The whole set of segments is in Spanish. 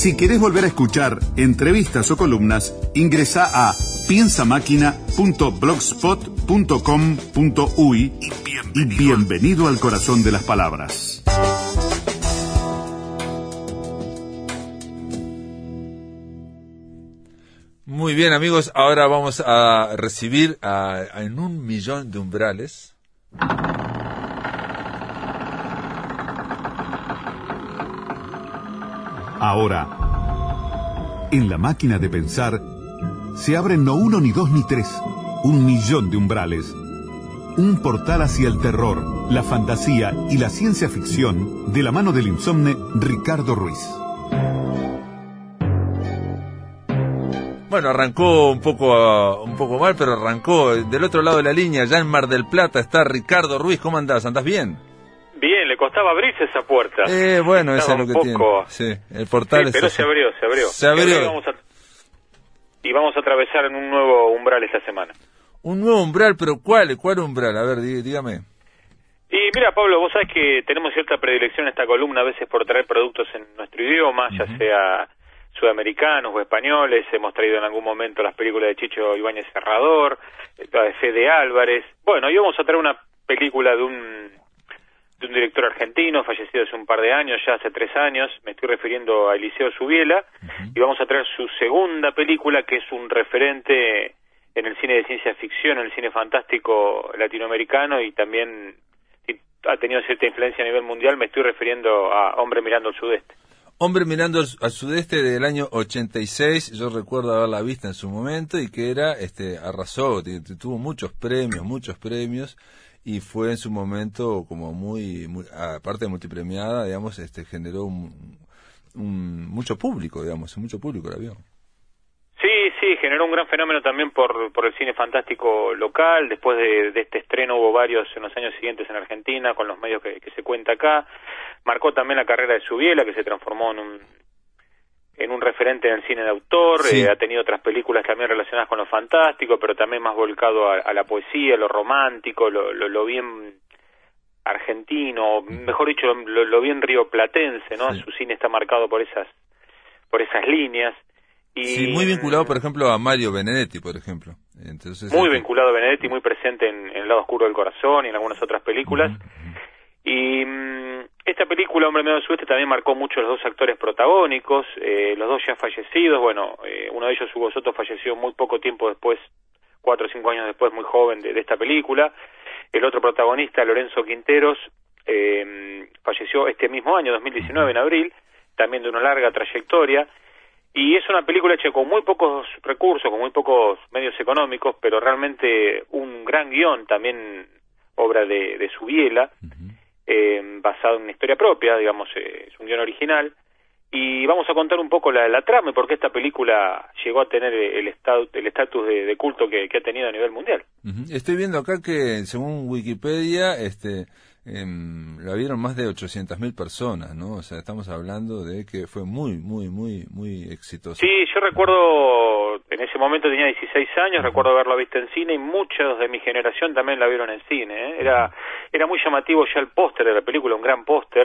Si querés volver a escuchar entrevistas o columnas, ingresa a piensamáquina.blogspot.com.uy y bienvenido al corazón de las palabras. Muy bien, amigos, ahora vamos a recibir en 1.000.000 de umbrales. Ahora, en la máquina de pensar, se abren no uno, ni dos, ni tres, 1.000.000 de umbrales. Un portal hacia el terror, la fantasía y la ciencia ficción de la mano del insomne Ricardo Ruiz. Bueno, arrancó un poco mal, pero arrancó. Del otro lado de la línea, ya en Mar del Plata, está Ricardo Ruiz. ¿Cómo andás? ¿Andás bien? Bien, le costaba abrirse esa puerta. Bueno, eso es lo que tiene. Sí, el portal sí, pero se abrió. Se abrió. Y vamos a atravesar en un nuevo umbral esta semana. Un nuevo umbral, pero ¿cuál umbral? A ver, dígame. Y mira, Pablo, vos sabés que tenemos cierta predilección en esta columna a veces por traer productos en nuestro idioma, ya sea sudamericanos o españoles. Hemos traído en algún momento las películas de Chicho Ibáñez Serrador, la de Fede Álvarez. Bueno, y vamos a traer una película de un director argentino, fallecido hace un par de años, ya hace 3 años. Me estoy refiriendo a Eliseo Subiela, y vamos a traer su segunda película, que es un referente en el cine de ciencia ficción, en el cine fantástico latinoamericano, y también ha tenido cierta influencia a nivel mundial. Me estoy refiriendo a Hombre mirando al sudeste. Hombre mirando al sudeste, del año 86, yo recuerdo haberla vista en su momento, y que arrasó, tuvo muchos premios, y fue en su momento como muy aparte de multipremiada, digamos, generó mucho público la vio. Sí, generó un gran fenómeno también por el cine fantástico local. Después de este estreno hubo varios en los años siguientes en Argentina, con los medios que se cuenta acá. Marcó también la carrera de Subiela, que se transformó en un referente en el cine de autor. Sí. Ha tenido otras películas también relacionadas con lo fantástico, pero también más volcado a la poesía, lo romántico, lo bien argentino, mejor dicho, lo bien rioplatense, ¿no? Sí. Su cine está marcado por esas líneas. Y, sí, muy vinculado, por ejemplo, a Mario Benedetti, por ejemplo. Entonces, muy vinculado a Benedetti, muy presente en El lado oscuro del corazón y en algunas otras películas. Y esta película, Hombre mirando al sudeste, también marcó mucho a los dos actores protagónicos, los dos ya fallecidos. Bueno, uno de ellos, Hugo Soto, falleció muy poco tiempo después, 4 o 5 años después, muy joven, de esta película. El otro protagonista, Lorenzo Quinteros, falleció este mismo año, 2019, en abril, también de una larga trayectoria. Y es una película hecha con muy pocos recursos, con muy pocos medios económicos, pero realmente un gran guión, también obra de Subiela, basado en una historia propia, digamos, es un guión original. Y vamos a contar un poco la trama y por qué esta película llegó a tener el estatus de culto que ha tenido a nivel mundial. Estoy viendo acá que, según Wikipedia, la vieron más de 800.000 personas, ¿no? O sea, estamos hablando de que fue muy exitosa. Sí, yo recuerdo, en ese momento tenía 16 años, recuerdo haberla visto en cine, y muchos de mi generación también la vieron en cine, ¿eh? Era muy llamativo ya el póster de la película, un gran póster,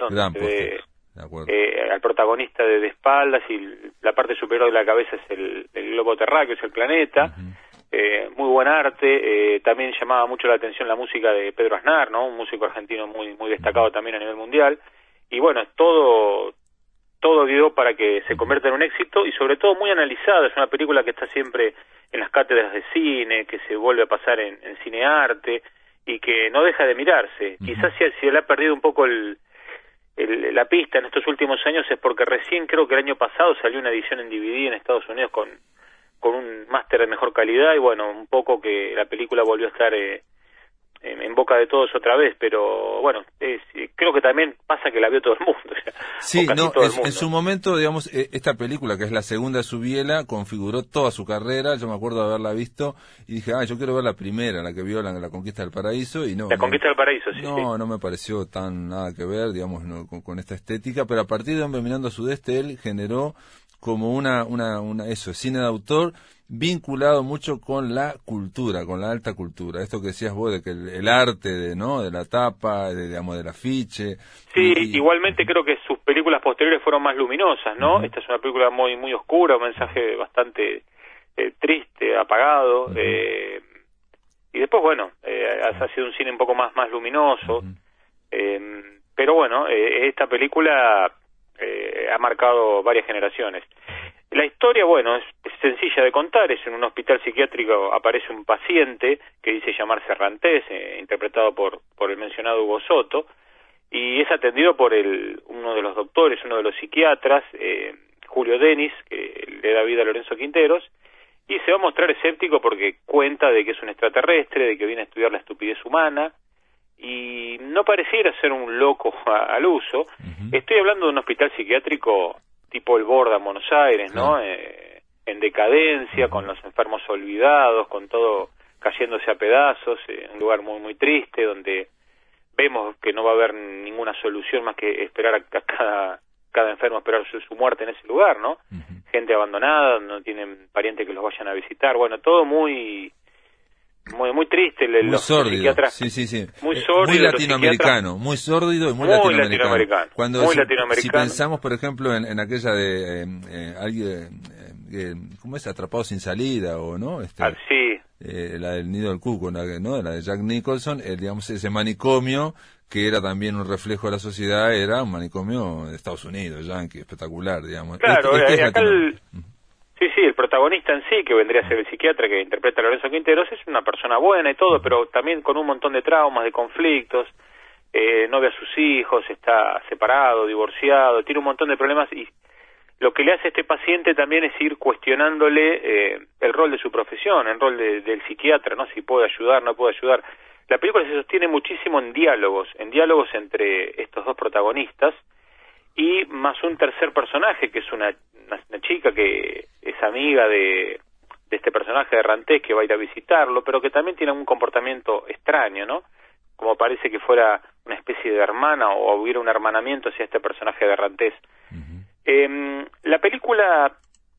al protagonista de espaldas, y la parte superior de la cabeza es el globo terráqueo, es el planeta. Muy buen arte. También llamaba mucho la atención la música de Pedro Aznar, ¿no? Un músico argentino muy destacado también a nivel mundial. Y bueno, todo dio para que se convierta en un éxito, y sobre todo muy analizada. Es una película que está siempre en las cátedras de cine, que se vuelve a pasar en cinearte, y que no deja de mirarse. Quizás si le ha perdido un poco la pista en estos últimos años, es porque recién, creo que el año pasado, salió una edición en DVD en Estados Unidos con un máster de mejor calidad, y bueno, un poco que la película volvió a estar en boca de todos otra vez, pero bueno, creo que también pasa que la vio todo el mundo. Sí, en su momento, digamos, esta película, que es la segunda de Subiela, configuró toda su carrera. Yo me acuerdo de haberla visto y dije, yo quiero ver la primera, la que vio la Conquista del Paraíso, y no. La Conquista del Paraíso, sí. No me pareció nada que ver, digamos, con esta estética, pero a partir de Hombre mirando al sudeste, él generó como una cine de autor, vinculado mucho con la cultura, con la alta cultura. Esto que decías vos de que el arte de la tapa, digamos, del afiche. Sí, igualmente creo que sus películas posteriores fueron más luminosas, ¿no? Esta es una película muy muy oscura, un mensaje bastante triste, apagado. Y después, bueno, ha sido un cine un poco más luminoso. Pero bueno, esta película ha marcado varias generaciones. La historia, bueno, es sencilla de contar. Es en un hospital psiquiátrico, aparece un paciente que dice llamarse Rantés, interpretado por el mencionado Hugo Soto, y es atendido por uno de los doctores, uno de los psiquiatras, Julio Denis, que le da vida a Lorenzo Quinteros, y se va a mostrar escéptico porque cuenta de que es un extraterrestre, de que viene a estudiar la estupidez humana, y no pareciera ser un loco al uso. Estoy hablando de un hospital psiquiátrico tipo el Borda en Buenos Aires, ¿no? En decadencia, con los enfermos olvidados, con todo cayéndose a pedazos, un lugar muy muy triste, donde vemos que no va a haber ninguna solución más que esperar a cada enfermo, esperar su muerte en ese lugar, ¿no? Gente abandonada, no tienen parientes que los vayan a visitar, bueno, todo muy triste. Muy sórdido, sí. Muy sórdido. Muy latinoamericano, muy sórdido y muy latinoamericano. Si pensamos, por ejemplo, en aquella de alguien, ¿cómo es? Atrapado sin salida, o no? Sí. La del Nido del Cuco, ¿no? La de Jack Nicholson, digamos, ese manicomio, que era también un reflejo de la sociedad, era un manicomio de Estados Unidos, yankee, espectacular, digamos. Claro, acá Sí, el protagonista en sí, que vendría a ser el psiquiatra que interpreta a Lorenzo Quinteros, es una persona buena y todo, pero también con un montón de traumas, de conflictos, no ve a sus hijos, está separado, divorciado, tiene un montón de problemas, y lo que le hace a este paciente también es ir cuestionándole el rol de su profesión, el rol del psiquiatra, ¿no? Si puede ayudar, no puede ayudar. La película se sostiene muchísimo en diálogos entre estos dos protagonistas, y más un tercer personaje, que es una chica que es amiga de este personaje de Rantés, que va a ir a visitarlo, pero que también tiene un comportamiento extraño, ¿no? Como parece que fuera una especie de hermana, o hubiera un hermanamiento hacia este personaje de Rantés. La película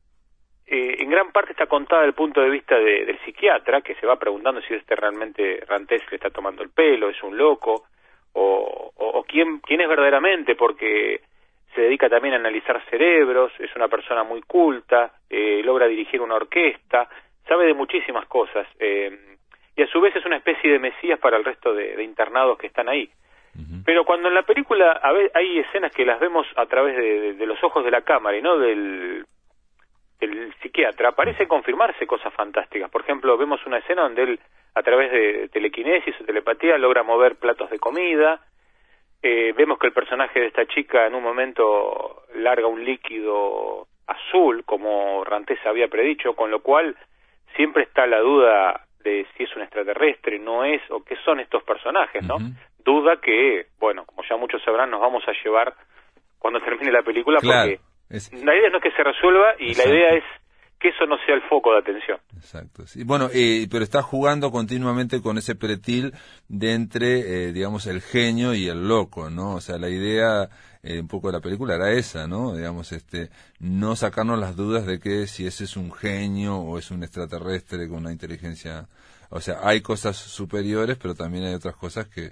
en gran parte está contada desde el punto de vista del psiquiatra, que se va preguntando si realmente Rantés le está tomando el pelo, es un loco, o quién es verdaderamente, porque se dedica también a analizar cerebros, es una persona muy culta, logra dirigir una orquesta, sabe de muchísimas cosas, y a su vez es una especie de mesías para el resto de internados que están ahí. Pero cuando en la película hay escenas que las vemos a través de los ojos de la cámara y no del psiquiatra, parece confirmarse cosas fantásticas. Por ejemplo, vemos una escena donde él, a través de telequinesis o telepatía, logra mover platos de comida. Vemos que el personaje de esta chica en un momento larga un líquido azul, como Rantés había predicho, con lo cual siempre está la duda de si es un extraterrestre, no es, o qué son estos personajes, ¿no? Duda que, bueno, como ya muchos sabrán, nos vamos a llevar cuando termine la película, porque la idea no es que se resuelva, y la idea es que eso no sea el foco de atención. Exacto. Sí. Bueno, pero está jugando continuamente con ese pretil de entre, digamos, el genio y el loco, ¿no? O sea, la idea un poco de la película era esa, ¿no? Digamos, no sacarnos las dudas de que si ese es un genio o es un extraterrestre con una inteligencia. O sea, hay cosas superiores, pero también hay otras cosas que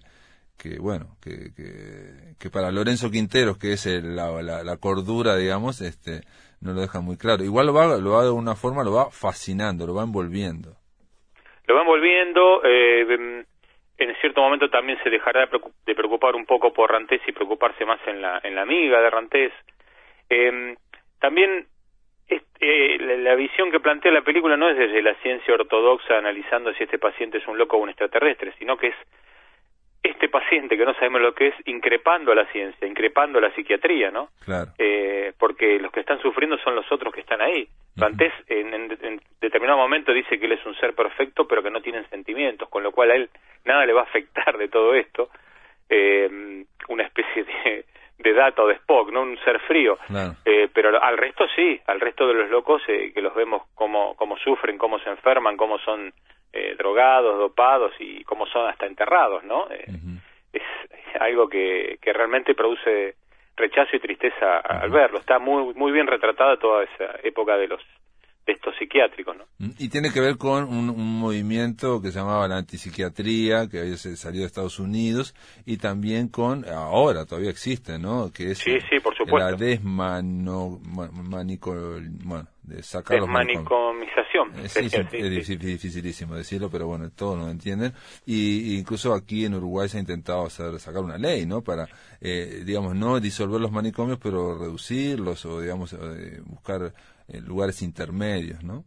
para Lorenzo Quinteros, que es la cordura, digamos, no lo deja muy claro. Igual lo va de una forma, lo va fascinando, lo va envolviendo. Lo va envolviendo, en cierto momento también se dejará de preocupar un poco por Rantés y preocuparse más en la amiga de Rantés. También la visión que plantea la película no es desde la ciencia ortodoxa analizando si este paciente es un loco o un extraterrestre, sino que es este paciente que no sabemos lo que es, increpando a la ciencia, increpando a la psiquiatría, ¿no? Claro. Porque los que están sufriendo son los otros que están ahí. Rantés en determinado momento dice que él es un ser perfecto, pero que no tiene sentimientos, con lo cual a él nada le va a afectar de todo esto. Una especie de Data o de Spock, ¿no? Un ser frío. Claro. Pero al resto sí, al resto de los locos, que los vemos cómo sufren, cómo se enferman, cómo son drogados, dopados y cómo son hasta enterrados, ¿no? Es algo que realmente produce rechazo y tristeza al verlo. Está muy muy bien retratada toda esa época de los estos psiquiátricos, ¿no? Y tiene que ver con un movimiento que se llamaba la antipsiquiatría, que había salido de Estados Unidos, y también con, ahora todavía existe, ¿no? Que es sí, por supuesto. La desmanicomización. Es dificilísimo decirlo, pero bueno, todos lo entienden. Y incluso aquí en Uruguay se ha intentado sacar una ley, ¿no? Para, digamos, no disolver los manicomios, pero reducirlos o, digamos, buscar lugares intermedios, ¿no?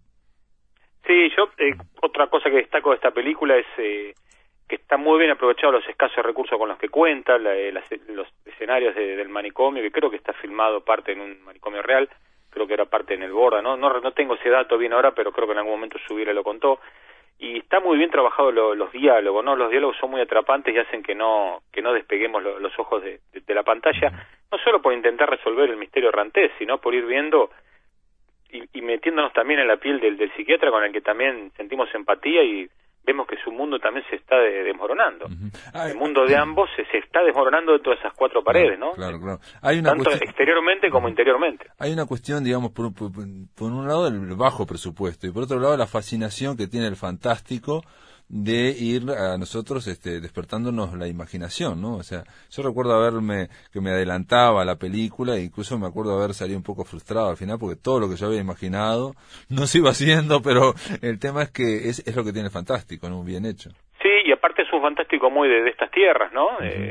Sí, yo otra cosa que destaco de esta película es que está muy bien aprovechado los escasos recursos con los que cuenta, los escenarios del manicomio, que creo que está filmado parte en un manicomio real, creo que era parte en el Borda, no tengo ese dato bien ahora, pero creo que en algún momento Subiera lo contó, y está muy bien trabajado los diálogos, ¿no? Los diálogos son muy atrapantes y hacen que no despeguemos los ojos de la pantalla, no solo por intentar resolver el misterio Rantés, sino por ir viendo y metiéndonos también en la piel del psiquiatra, con el que también sentimos empatía y vemos que su mundo también se está desmoronando. El mundo de ambos se está desmoronando dentro de esas cuatro paredes, ¿no? Claro. Hay una tanto exteriormente como interiormente. Hay una cuestión, digamos, por un lado el bajo presupuesto y por otro lado la fascinación que tiene el fantástico de ir a nosotros despertándonos la imaginación, ¿no? O sea, yo recuerdo que me adelantaba a la película e incluso me acuerdo haber salido un poco frustrado al final porque todo lo que yo había imaginado no se iba haciendo, pero el tema es que es lo que tiene fantástico, ¿no? Bien hecho. Sí, y aparte es un fantástico muy de estas tierras, ¿no?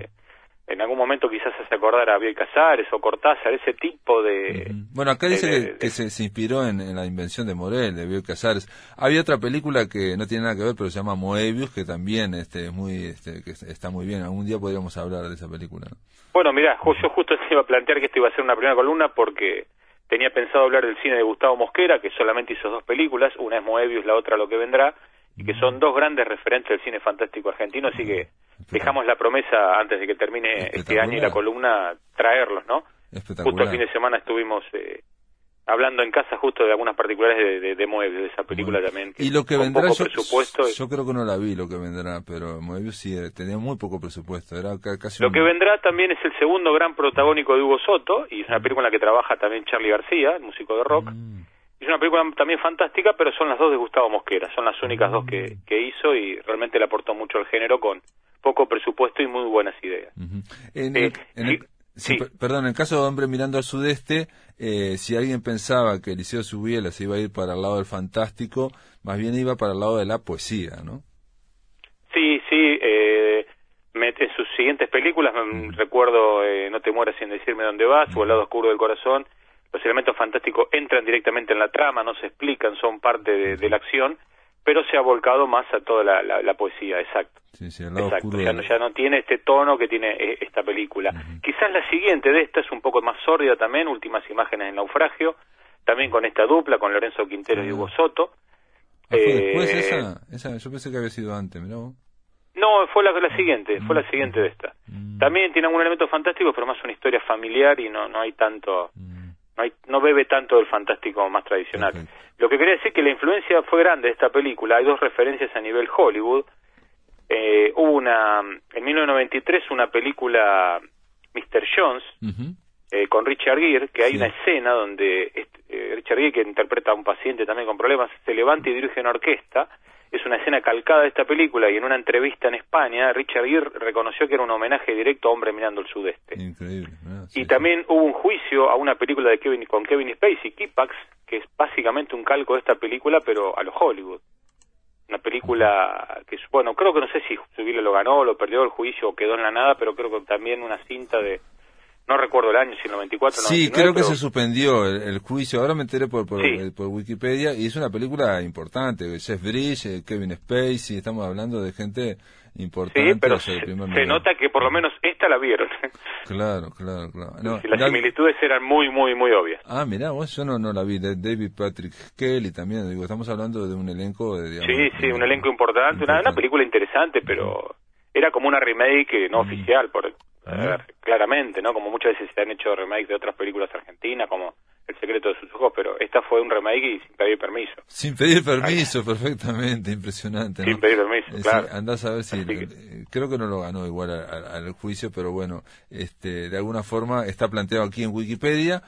En algún momento quizás hace acordar a Bioy Casares o Cortázar, ese tipo de... Bueno, acá dice que se inspiró en la invención de Morel, de Bioy Casares. Había otra película que no tiene nada que ver, pero se llama Moebius, que también es muy que está muy bien. Algún día podríamos hablar de esa película, ¿no? Bueno, mirá, yo justo te iba a plantear que esto iba a ser una primera columna porque tenía pensado hablar del cine de Gustavo Mosquera, que solamente hizo 2 películas, una es Moebius, la otra Lo que vendrá, y que son 2 grandes referentes del cine fantástico argentino, así que dejamos la promesa antes de que termine este año y la columna traerlos, ¿no? Justo el fin de semana estuvimos hablando en casa justo de algunas particulares de Moebius, de esa película también. Y Lo que vendrá, yo creo que no la vi Lo que vendrá, pero Moebius sí tenía muy poco presupuesto, era casi Lo que vendrá también es el segundo gran protagónico de Hugo Soto, y es una película en la que trabaja también Charly García, el músico de rock. Es una película también fantástica, pero son las 2 de Gustavo Mosquera, son las únicas 2 que hizo y realmente le aportó mucho al género con poco presupuesto y muy buenas ideas. Perdón, en el caso de Hombre mirando al sudeste, si alguien pensaba que Eliseo Subiela se iba a ir para el lado del fantástico, más bien iba para el lado de la poesía, ¿no? Sí, en sus siguientes películas, recuerdo No te mueras sin decirme dónde vas, o El lado oscuro del corazón. Los elementos fantásticos entran directamente en la trama, no se explican, son parte de la acción, pero se ha volcado más a toda la poesía, exacto. Sí, el lado oscuro ya no tiene este tono que tiene esta película. Quizás la siguiente de esta es un poco más sórdida también, Últimas imágenes del naufragio, también con esta dupla, con Lorenzo Quintero y Hugo Soto. ¿Fue después esa? Yo pensé que había sido antes, mirá vos. No, fue la siguiente, fue la siguiente de esta. También tiene algún elemento fantástico, pero más una historia familiar y no hay tanto... No bebe tanto del fantástico más tradicional. Perfecto. Lo que quería decir que la influencia fue grande de esta película. Hay 2 referencias a nivel Hollywood. Hubo en 1993 una película Mr. Jones con Richard Gere, que hay una escena donde Richard Gere, que interpreta a un paciente también con problemas, se levanta y dirige una orquesta. Es una escena calcada de esta película y en una entrevista en España Richard Gere reconoció que era un homenaje directo a Hombre mirando al sudeste. Increíble. Y también hubo un juicio a una película con Kevin Spacey, Kipax, que es básicamente un calco de esta película, pero a los Hollywood. Una película que, bueno, creo que no sé si Subiela lo ganó, lo perdió el juicio o quedó en la nada, pero creo que también una cinta de... No recuerdo el año, si el 94 o 99. Sí, creo que se suspendió el juicio. Ahora me enteré por Wikipedia y es una película importante. Jeff Bridges, Kevin Spacey, estamos hablando de gente importante. Sí, pero se nota que por lo menos esta la vieron. Claro. No, las similitudes eran muy, muy, muy obvias. Ah, mirá, yo no la vi. De David Patrick Kelly también. Digo, estamos hablando de un elenco de... Digamos, un elenco importante. Una película interesante, pero era como una remake no oficial, claramente, ¿no? Como muchas veces se han hecho remakes de otras películas argentinas, como El secreto de sus ojos, pero esta fue un remake y sin pedir permiso. Sin pedir permiso, perfectamente, impresionante, ¿no? Sin pedir permiso, claro. Andás a ver si... creo que no lo ganó igual al juicio, pero bueno, de alguna forma está planteado aquí en Wikipedia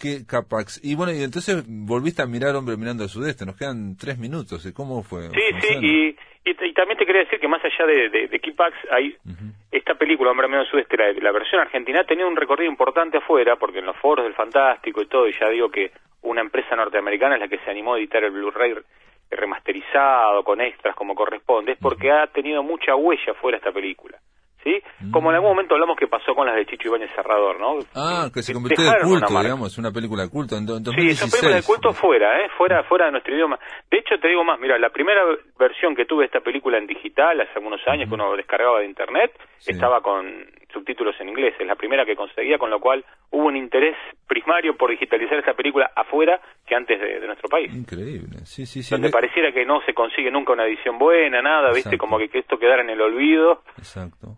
Qué capax. Y bueno, y entonces volviste a mirar Hombre mirando al sudeste. Nos quedan 3 minutos. ¿Y cómo fue? Sí, y también te quería decir que más allá de Kipax, hay esta película, Hombre mirando al sudeste, la versión argentina, tenía un recorrido importante afuera, porque en los foros del Fantástico y todo, y ya digo que una empresa norteamericana es la que se animó a editar el Blu-ray remasterizado, con extras como corresponde, es porque ha tenido mucha huella fuera esta película. ¿Sí? Como en algún momento hablamos que pasó con las de Chicho Ibáñez Serrador, ¿no? Que se convirtió de culto, digamos, una película de culto en 2016. Sí, son películas de culto fuera de nuestro idioma. De hecho, te digo más, mira, la primera versión que tuve de esta película en digital, hace algunos años, que uno descargaba de internet, estaba con subtítulos en inglés, es la primera que conseguía, con lo cual hubo un interés primario por digitalizar esta película afuera que antes de nuestro país. Increíble, sí. Donde pareciera que no se consigue nunca una edición buena, nada, ¿viste? Exacto. Como que esto quedara en el olvido. Exacto.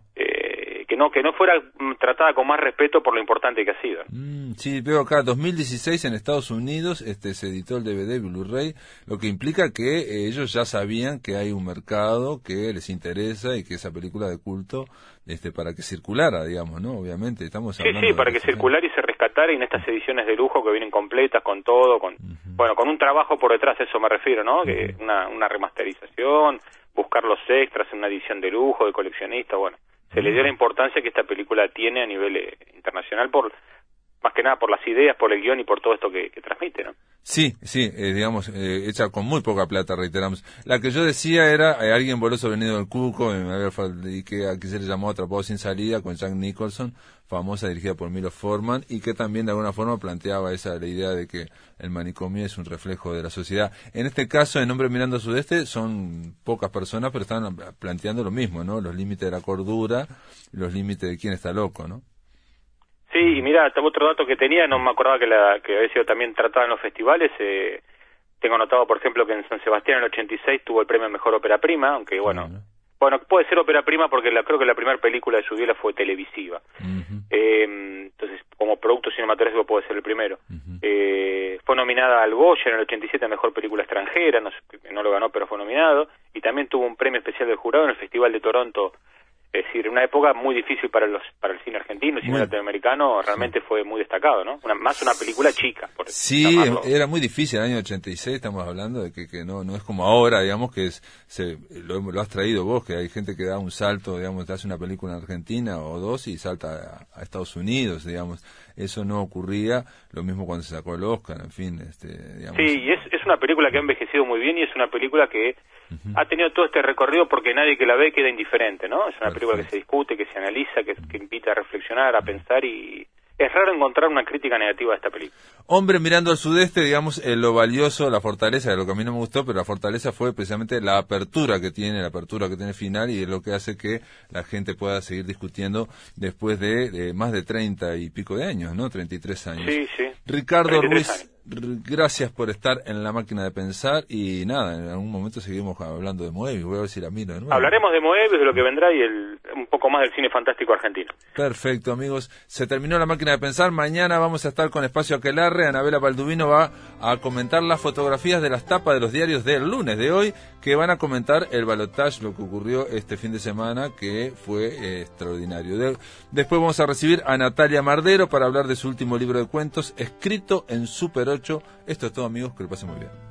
Que no fuera tratada con más respeto por lo importante que ha sido. Sí, veo acá, 2016 en Estados Unidos se editó el DVD Blu-ray, lo que implica que ellos ya sabían que hay un mercado que les interesa y que esa película de culto para que circulara, digamos, ¿no? Obviamente, estamos hablando... Sí, para que circulara y se rescatara, y en estas ediciones de lujo que vienen completas, con todo, bueno, con un trabajo por detrás, eso me refiero, ¿no? Que una remasterización, buscar los extras en una edición de lujo, de coleccionista, bueno. Se le dio la importancia que esta película tiene a nivel internacional, más que nada por las ideas, por el guión y por todo esto que transmite, ¿no? Sí, digamos, hecha con muy poca plata, reiteramos. La que yo decía era, alguien voló sobre el nido del cuco, y que aquí se le llamó Atrapado sin salida, con Jack Nicholson, famosa, dirigida por Milo Forman, y que también de alguna forma planteaba la idea de que el manicomio es un reflejo de la sociedad. En este caso, en Hombre mirando al sudeste, son pocas personas, pero están planteando lo mismo, ¿no? Los límites de la cordura, los límites de quién está loco, ¿no? Sí, y mira, otro dato que tenía, no me acordaba que había sido también tratada en los festivales. Tengo notado, por ejemplo, que en San Sebastián en el 86 tuvo el premio a Mejor Ópera Prima, aunque bueno, puede ser ópera prima porque creo que la primera película de Subiela fue televisiva. Entonces, como producto cinematográfico puede ser el primero. Fue nominada al Goya en el 87 a Mejor Película Extranjera, no lo ganó, pero fue nominado, y también tuvo un premio especial del jurado en el Festival de Toronto. Es decir, una época muy difícil para el cine argentino, el cine latinoamericano, realmente fue muy destacado, ¿no? Más una película chica, por llamarlo. Era muy difícil el año 86, estamos hablando de que no es como ahora, digamos, que lo has traído vos, que hay gente que da un salto, digamos, te hace una película en Argentina o dos y salta a Estados Unidos, digamos. Eso no ocurría, lo mismo cuando se sacó el Oscar, en fin, digamos. Sí, y es una película que ha envejecido muy bien y es una película que ha tenido todo este recorrido porque nadie que la ve queda indiferente, ¿no? Es una película que se discute, que se analiza, que invita a reflexionar, a pensar, y es raro encontrar una crítica negativa a esta película. Hombre mirando al sudeste, digamos, lo valioso, la fortaleza, de lo que a mí no me gustó, pero la fortaleza fue precisamente la apertura que tiene final, y es lo que hace que la gente pueda seguir discutiendo después de más de 30 y pico de años, ¿no? 33 años. Sí. Ricardo Ruiz, gracias por estar en La Máquina de Pensar, y nada, en algún momento seguimos hablando de Moebius, voy a ver si la miro de nuevo. Hablaremos de Moebius, de lo que vendrá y un poco más del cine fantástico argentino. Perfecto, amigos, se terminó La Máquina de Pensar. Mañana vamos a estar con Espacio Aquelarre. Anabela Balduvino va a comentar las fotografías de las tapas de los diarios del lunes de hoy, que van a comentar el balotaje, lo que ocurrió este fin de semana, que fue extraordinario. Después vamos a recibir a Natalia Mardero para hablar de su último libro de cuentos, escrito en Super 8. Esto es todo, amigos, que lo pasen muy bien.